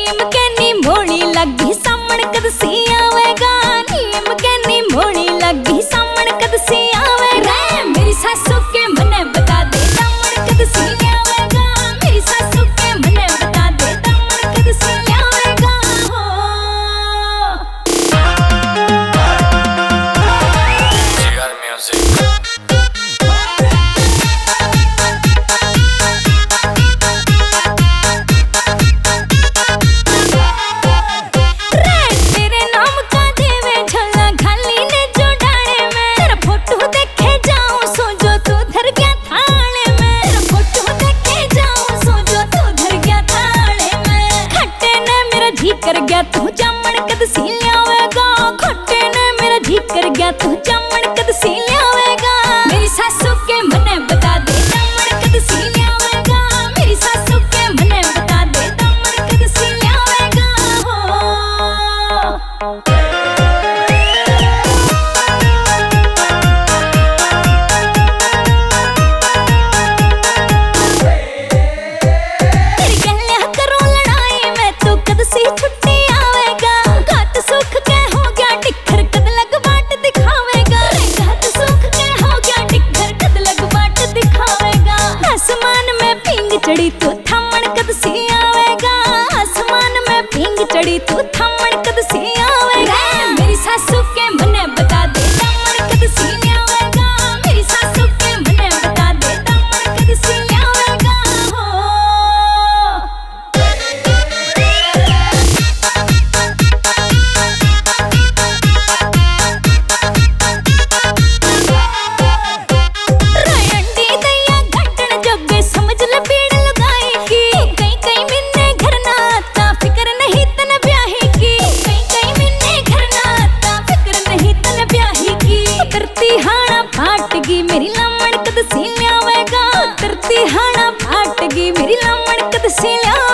नीम कहनी मोड़ी लगी सामण कद सी आवेगा। नीम कहनी मोड़ी लगी सामण कद सी आवेगा। मेरी सासू के मने बता दे सामण कद सी आवेगा। मेरी सासू के मने बता दे सामण कद सी आवेगा। कर गया तू जामण कद सी लियावेगा। खट्टे ने मेरा जी कर गया तू जामण कद सी लियावेगा। मेरी सासू के मने बता दे जामण कद सी लियावेगा। मेरी सासू के मने बता दे जामण कद सी लियावेगा। चढ़ी तू थामण कद सी आवेगा। आसमान में पींग चढ़ी तू थामण कद सी आवेगा। मेरी सासू के मने बता दे थामण कद सी आवेगा। मेरी सासू के मने बता दे थामण कद सी आवेगा। रंडी दैया घटन जोगे समझ ले मेरी लामण कद सी लियावेगा। तरती हाना फाटगी मेरी लामण कद सी लियावेगा।